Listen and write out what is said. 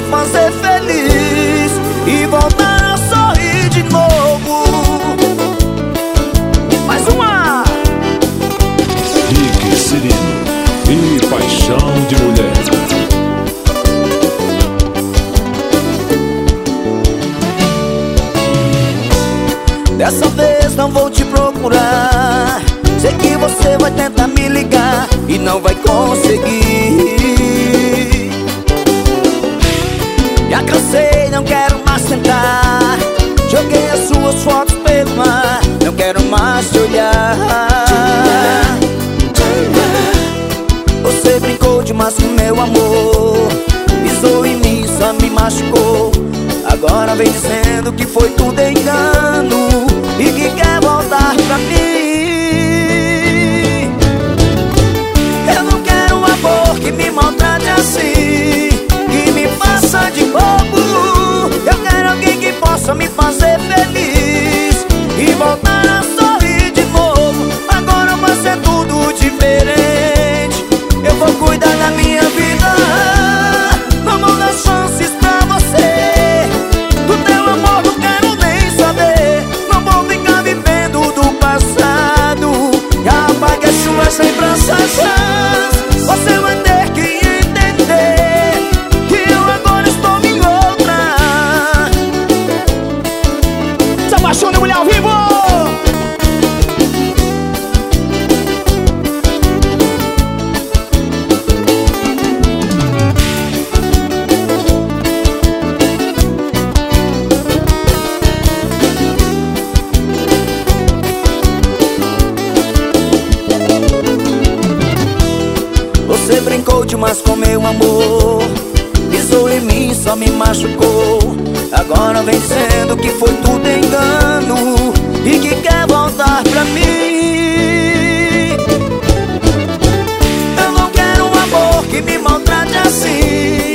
fazer feliz e voltar a sorrir de novo. Mais uma! Rick Cirino e Paixão de Mulher. Dessa vez não vou te procurar. Sei que você vai tentar me ligar e não vai conseguir. Já cansei, não quero mais tentar. Joguei as suas fotos pelo mar, não quero mais te olhar. Você brincou demais com meu amor, pisou em mim, só me machucou. Agora vem dizendo que foi tudo engano e que quer voltar pra mim. Eu não quero um amor que me maltrate assim, que me faça de bobo. Eu quero alguém que possa me fazer feliz e voltar a sorrir de novo. Agora vai ser tudo diferente. Eu vou cuidar da minha vida, não vou dar chances pra você. Do teu amor não quero nem saber. Não vou ficar vivendo do passado e apague as suas lembranças. Você vai ter que entender que eu agora estou em outra. Se apaixone, mulher ao vivo! Você brincou demais com meu amor, pisou em mim, só me machucou. Agora vem dizendo que foi tudo engano e que quer voltar pra mim. Eu não quero um amor que me maltrate assim,